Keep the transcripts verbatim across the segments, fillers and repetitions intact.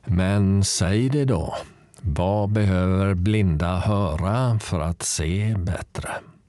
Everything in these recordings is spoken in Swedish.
Men säg det då, vad behöver blinda höra för att se bättre?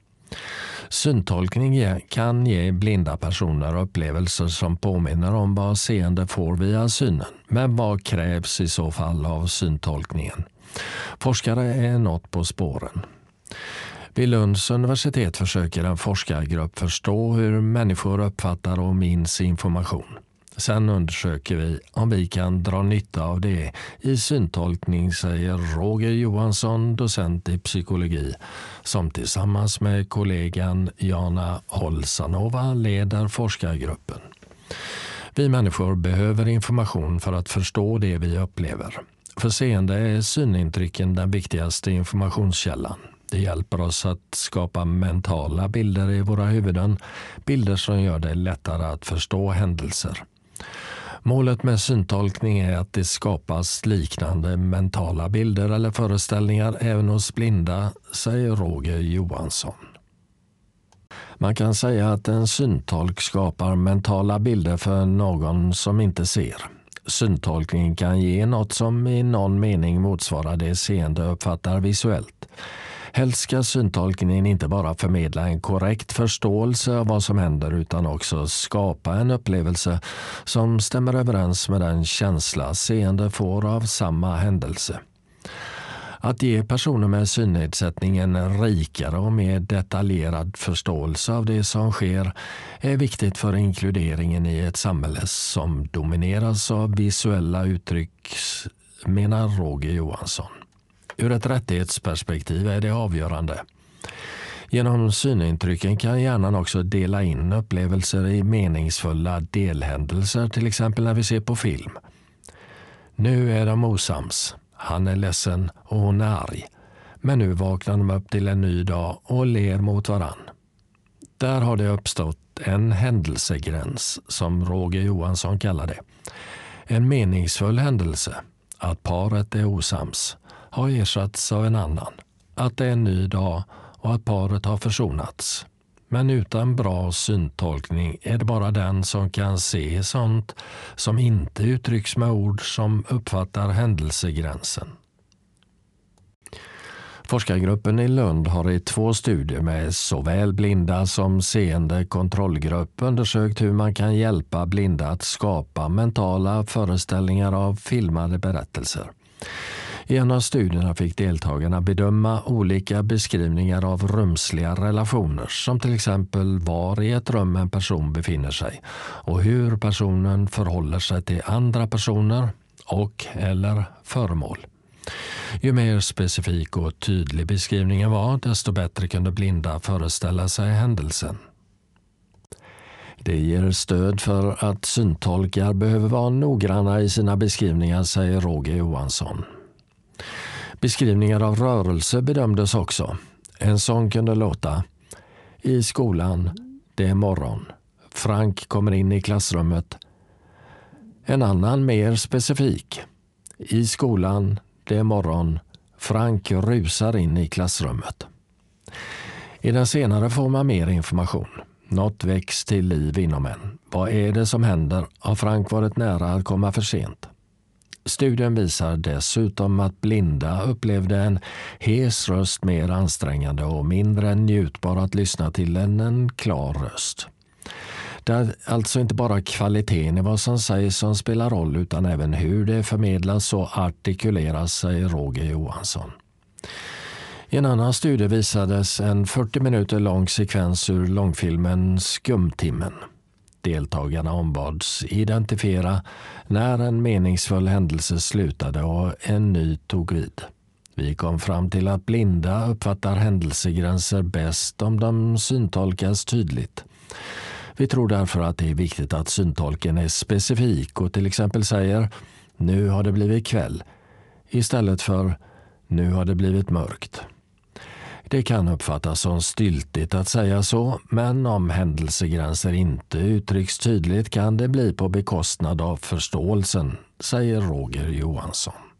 Syntolkning kan ge blinda personer upplevelser som påminner om vad seende får via synen. Men vad krävs i så fall av syntolkningen? Forskare är något på spåren. Vid Lunds universitet försöker en forskargrupp förstå hur människor uppfattar och minns information. Sen undersöker vi om vi kan dra nytta av det i syntolkning, säger Roger Johansson, docent i psykologi, som tillsammans med kollegan Jana Holsanova leder forskargruppen. Vi människor behöver information för att förstå det vi upplever. För seende är synintrycken den viktigaste informationskällan. Det hjälper oss att skapa mentala bilder i våra huvuden, bilder som gör det lättare att förstå händelser. Målet med syntolkning är att det skapas liknande mentala bilder eller föreställningar även hos blinda, säger Roger Johansson. Man kan säga att en syntolk skapar mentala bilder för någon som inte ser. Syntolkning kan ge något som i någon mening motsvarar det seende uppfattar visuellt. Helst ska syntolkningen inte bara förmedla en korrekt förståelse av vad som händer utan också skapa en upplevelse som stämmer överens med den känsla seende får av samma händelse. Att ge personer med synnedsättning en rikare och mer detaljerad förståelse av det som sker är viktigt för inkluderingen i ett samhälle som domineras av visuella uttryck, menar Roger Johansson. Ur ett rättighetsperspektiv är det avgörande. Genom synintrycken kan hjärnan också dela in upplevelser i meningsfulla delhändelser, till exempel när vi ser på film. Nu är de osams. Han är ledsen och hon är arg. Men nu vaknar de upp till en ny dag och ler mot varann. Där har det uppstått en händelsegräns, som Roger Johansson kallar det. En meningsfull händelse, att paret är osams, har ersatts av en annan, att det är en ny dag och att paret har försonats. Men utan bra syntolkning är det bara den som kan se sånt som inte uttrycks med ord som uppfattar händelsegränsen. Forskargruppen i Lund har i två studier med såväl blinda som seende kontrollgrupp undersökt hur man kan hjälpa blinda att skapa mentala föreställningar av filmade berättelser. I en av studierna fick deltagarna bedöma olika beskrivningar av rumsliga relationer, som till exempel var i ett rum en person befinner sig och hur personen förhåller sig till andra personer och eller föremål. Ju mer specifik och tydlig beskrivningen var, desto bättre kunde blinda föreställa sig händelsen. Det ger stöd för att syntolkar behöver vara noggranna i sina beskrivningar, säger Roger Johansson. Beskrivningar av rörelse bedömdes också. En sång kunde låta: i skolan, det är morgon. Frank kommer in i klassrummet. En annan mer specifik: i skolan, det är morgon. Frank rusar in i klassrummet. I den senare får man mer information. Något väcks till liv inom en. Vad är det som händer? Har Frank varit nära att komma för sent? Studien visar dessutom att blinda upplevde en hes röst mer ansträngande och mindre njutbar att lyssna till än en klar röst. Det är alltså inte bara kvaliteten i vad som sägs som spelar roll utan även hur det förmedlas och artikuleras, säger Roger Johansson. I en annan studie visades en fyrtio minuter lång sekvens ur långfilmen Skumtimmen. Deltagarna ombads identifiera när en meningsfull händelse slutade och en ny tog vid. Vi kom fram till att blinda uppfattar händelsegränser bäst om de syntolkas tydligt. Vi tror därför att det är viktigt att syntolken är specifik och till exempel säger "nu har det blivit kväll" istället för "nu har det blivit mörkt". Det kan uppfattas som styltigt att säga så, men om händelsegränser inte uttrycks tydligt kan det bli på bekostnad av förståelsen, säger Roger Johansson.